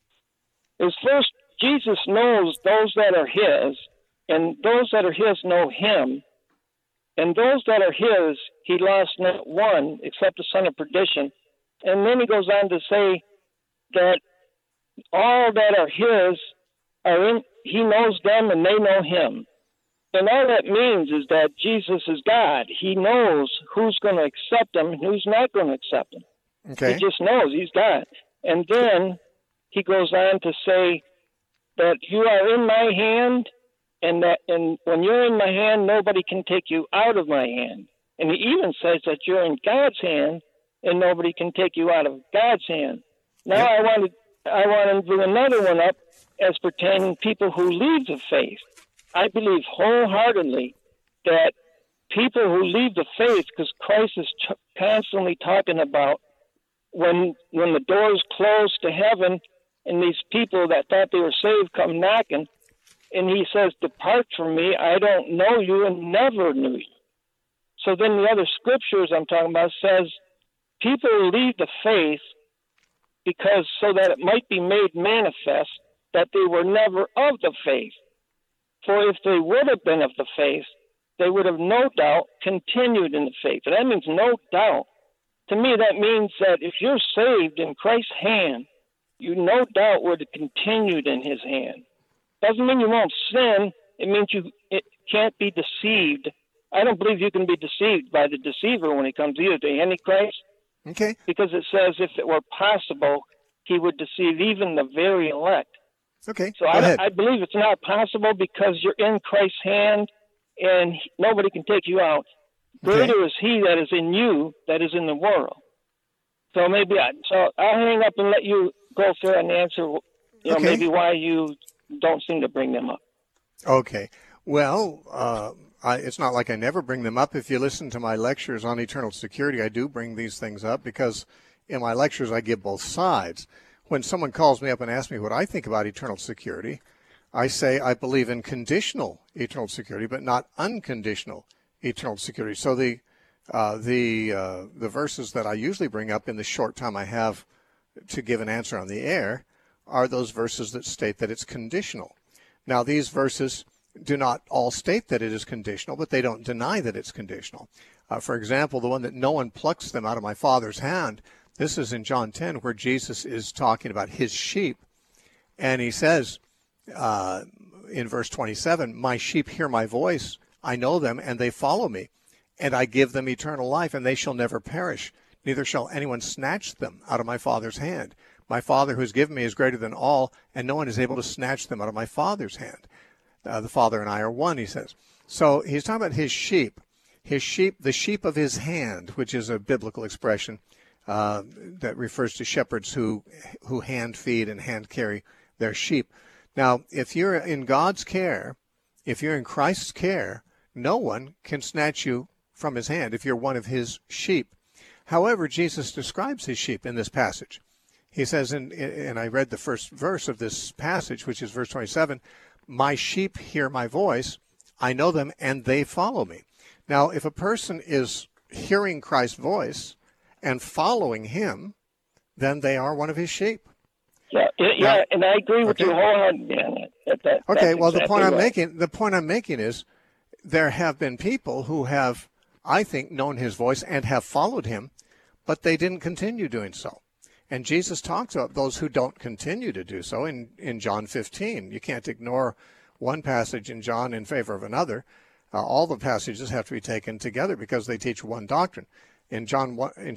[SPEAKER 9] is first, Jesus knows those that are his, and those that are his know him. And those that are his, he lost not one except the son of perdition. And then he goes on to say that all that are his he knows them and they know him. And all that means is that Jesus is God. He knows who's going to accept him and who's not going to accept him.
[SPEAKER 1] Okay.
[SPEAKER 9] He just knows he's God. And then he goes on to say that you are in my hand, and when you're in my hand, nobody can take you out of my hand. And he even says that you're in God's hand, and nobody can take you out of God's hand. Now I want to bring another one up as pertaining people who leave the faith. I believe wholeheartedly that people who leave the faith, because Christ is constantly talking about when the doors close to heaven and these people that thought they were saved come knocking, and he says, depart from me, I don't know you and never knew you. So then the other scriptures I'm talking about says people leave the faith because so that it might be made manifest that they were never of the faith. For if they would have been of the faith, they would have no doubt continued in the faith. And that means no doubt. To me, that means that if you're saved in Christ's hand, you no doubt would have continued in his hand. Doesn't mean you won't sin. It means it can't be deceived I don't believe you can be deceived by the deceiver when he comes, either the Antichrist.
[SPEAKER 1] Okay.
[SPEAKER 9] Because it says if it were possible, he would deceive even the very elect.
[SPEAKER 1] Okay.
[SPEAKER 9] So I believe it's not possible because you're in Christ's hand and nobody can take you out. Greater is he that is in you that is in the world. So I'll hang up and let you go through and answer, maybe why you don't seem to bring them up.
[SPEAKER 1] Okay. Well, it's not like I never bring them up. If you listen to my lectures on eternal security, I do bring these things up because in my lectures I give both sides. When someone calls me up and asks me what I think about eternal security, I say I believe in conditional eternal security, but not unconditional eternal security. So the verses that I usually bring up in the short time I have to give an answer on the air are those verses that state that it's conditional. Now, these verses do not all state that it is conditional, but they don't deny that it's conditional. For example, the one that no one plucks them out of my Father's hand, this is in John 10, where Jesus is talking about his sheep. And he says in verse 27, my sheep hear my voice, I know them, and they follow me. And I give them eternal life, and they shall never perish. Neither shall anyone snatch them out of my Father's hand. My Father who has given me is greater than all, and no one is able to snatch them out of my Father's hand. The Father and I are one, he says. So he's talking about his sheep, the sheep of his hand, which is a biblical expression that refers to shepherds who hand feed and hand carry their sheep. Now, if you're in God's care, if you're in Christ's care, no one can snatch you from his hand if you're one of his sheep. However, Jesus describes his sheep in this passage. He says, and I read the first verse of this passage, which is verse 27, my sheep hear my voice, I know them, and they follow me. Now, if a person is hearing Christ's voice and following him, then they are one of his sheep.
[SPEAKER 9] Yeah, and I agree with you wholeheartedly on that.
[SPEAKER 1] Okay, well, the point I'm making is there have been people who have, I think, known his voice and have followed him, but they didn't continue doing so. And Jesus talks about those who don't continue to do so in John 15. You can't ignore one passage in John in favor of another. All the passages have to be taken together because they teach one doctrine. In John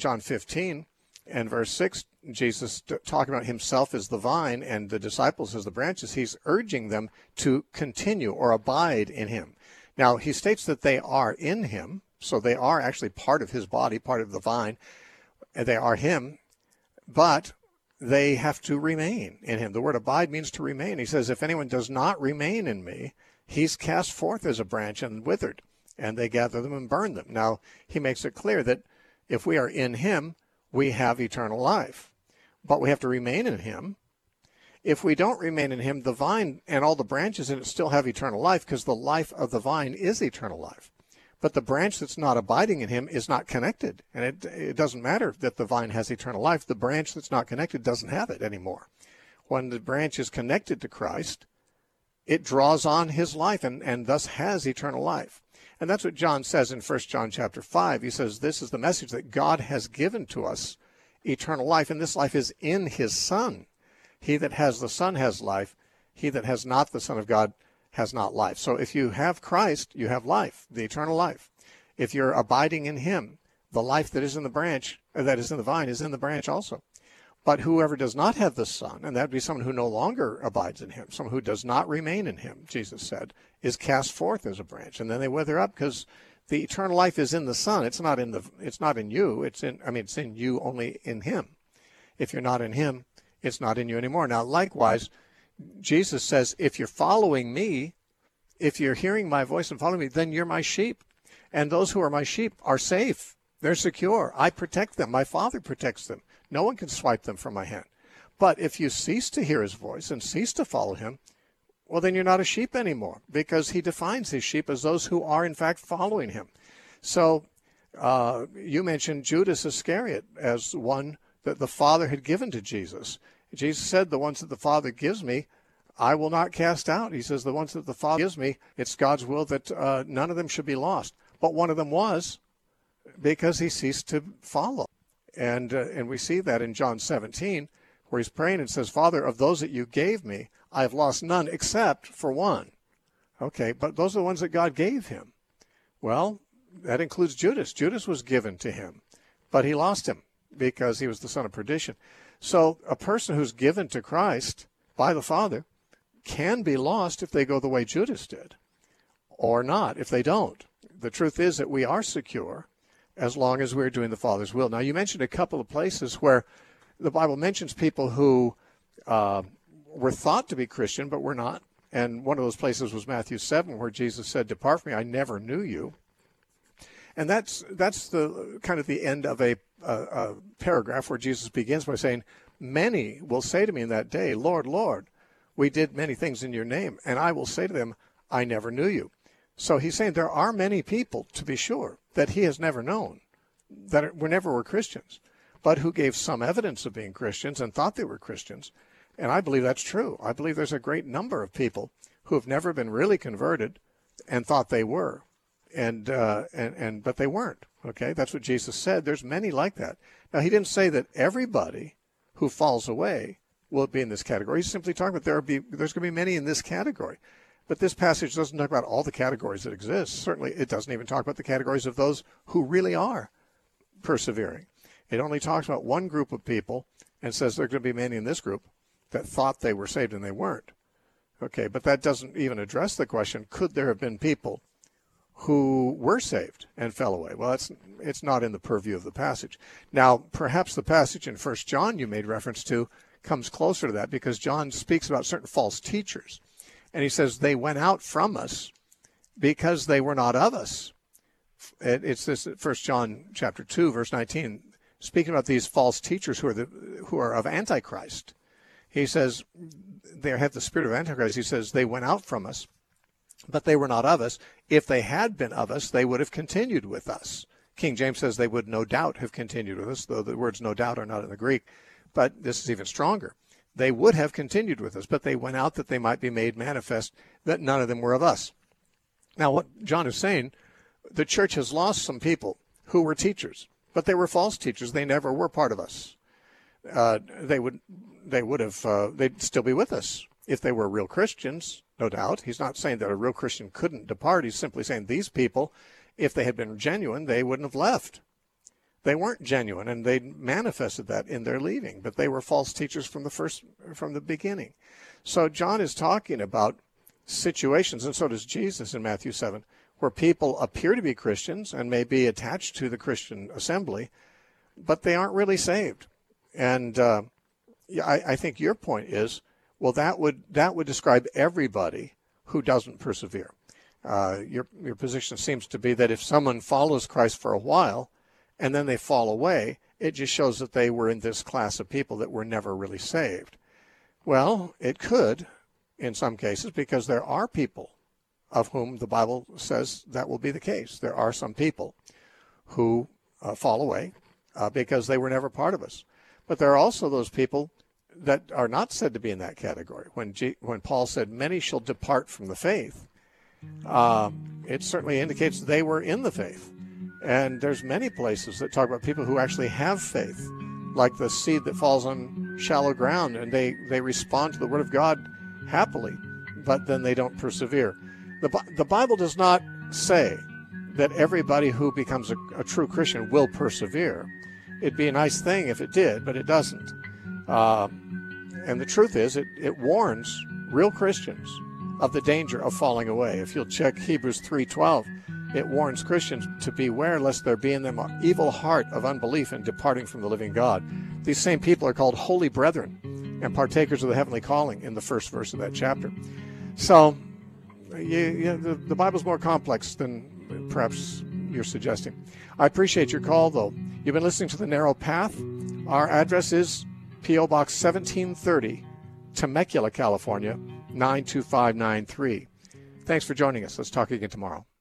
[SPEAKER 1] 15 and verse 6, Jesus, talking about himself as the vine and the disciples as the branches, he's urging them to continue or abide in him. Now, he states that they are in him, so they are actually part of his body, part of the vine, and they are him, but they have to remain in him. The word abide means to remain. He says, if anyone does not remain in me, he's cast forth as a branch and withered, and they gather them and burn them. Now, he makes it clear that if we are in him, we have eternal life, but we have to remain in him. If we don't remain in him, the vine and all the branches in it still have eternal life because the life of the vine is eternal life. But the branch that's not abiding in him is not connected. And it doesn't matter that the vine has eternal life. The branch that's not connected doesn't have it anymore. When the branch is connected to Christ, it draws on his life and thus has eternal life. And that's what John says in 1 John chapter 5. He says, this is the message that God has given to us, eternal life, and this life is in his Son. He that has the Son has life. He that has not the Son of God has not life. So if you have Christ, you have life, the eternal life. If you're abiding in him, the life that is in the branch, that is in the vine, is in the branch also. But whoever does not have the Son, and that would be someone who no longer abides in him, someone who does not remain in him, Jesus said, is cast forth as a branch, and then they wither up because the eternal life is in the Son. It's not in you. It's in you, only in him. If you're not in him, it's not in you anymore. Now, likewise, Jesus says, if you're following me, if you're hearing my voice and following me, then you're my sheep. And those who are my sheep are safe. They're secure. I protect them. My Father protects them. No one can swipe them from my hand. But if you cease to hear his voice and cease to follow him, well, then you're not a sheep anymore, because he defines his sheep as those who are, in fact, following him. So you mentioned Judas Iscariot as one that the Father had given to Jesus. Jesus said, the ones that the Father gives me, I will not cast out. He says, the ones that the Father gives me, it's God's will that none of them should be lost. But one of them was, because he ceased to follow. And we see that in John 17, where he's praying and says, Father, of those that you gave me, I have lost none except for one. Okay, but those are the ones that God gave him. Well, that includes Judas. Judas was given to him, but he lost him because he was the son of perdition. So a person who's given to Christ by the Father can be lost if they go the way Judas did, or not if they don't. The truth is that we are secure as long as we're doing the Father's will. Now, you mentioned a couple of places where the Bible mentions people who were thought to be Christian, but were not. And one of those places was Matthew 7, where Jesus said, "Depart from me, I never knew you." And that's the kind of the end of a paragraph where Jesus begins by saying, "Many will say to me in that day, 'Lord, Lord, we did many things in your name.' And I will say to them, 'I never knew you.'" So he's saying there are many people, to be sure, that he has never known, that never were Christians, but who gave some evidence of being Christians and thought they were Christians. And I believe that's true. I believe there's a great number of people who have never been really converted and thought they were, but they weren't. Okay, that's what Jesus said. There's many like that. Now, he didn't say that everybody who falls away will be in this category. He's simply talking about there's going to be many in this category. But this passage doesn't talk about all the categories that exist. Certainly, it doesn't even talk about the categories of those who really are persevering. It only talks about one group of people and says there are going to be many in this group that thought they were saved and they weren't. Okay, but that doesn't even address the question, could there have been people who were saved and fell away? Well, it's not in the purview of the passage. Now, perhaps the passage in 1 John you made reference to comes closer to that, because John speaks about certain false teachers. And he says, they went out from us because they were not of us. It's this 1 John chapter 2, verse 19, speaking about these false teachers who are of Antichrist. He says, they have the spirit of Antichrist. He says, they went out from us, but they were not of us. If they had been of us, they would have continued with us. King James says they would no doubt have continued with us, though the words no doubt are not in the Greek. But this is even stronger. They would have continued with us, but they went out that they might be made manifest that none of them were of us. Now, what John is saying, the church has lost some people who were teachers, but they were false teachers. They never were part of us. They'd still be with us if they were real Christians, no doubt. He's not saying that a real Christian couldn't depart. He's simply saying these people, if they had been genuine, they wouldn't have left. They weren't genuine, and they manifested that in their leaving, but they were false teachers from the beginning. So John is talking about situations, and so does Jesus in Matthew 7, where people appear to be Christians and may be attached to the Christian assembly, but they aren't really saved. And I think your point is, well, that would describe everybody who doesn't persevere. Your position seems to be that if someone follows Christ for a while and then they fall away, it just shows that they were in this class of people that were never really saved. Well, it could in some cases, because there are people of whom the Bible says that will be the case. There are some people who fall away because they were never part of us. But there are also those people that are not said to be in that category. When Paul said, many shall depart from the faith, it certainly indicates they were in the faith. And there's many places that talk about people who actually have faith, like the seed that falls on shallow ground, and they respond to the Word of God happily, but then they don't persevere. The Bible does not say that everybody who becomes a true Christian will persevere. It'd be a nice thing if it did, but it doesn't. And the truth is, it warns real Christians of the danger of falling away. If you'll check Hebrews 3:12, it warns Christians to beware lest there be in them an evil heart of unbelief and departing from the living God. These same people are called holy brethren and partakers of the heavenly calling in the first verse of that chapter. So the Bible's more complex than perhaps you're suggesting. I appreciate your call, though. You've been listening to The Narrow Path. Our address is P.O. Box 1730, Temecula, California, 92593. Thanks for joining us. Let's talk again tomorrow.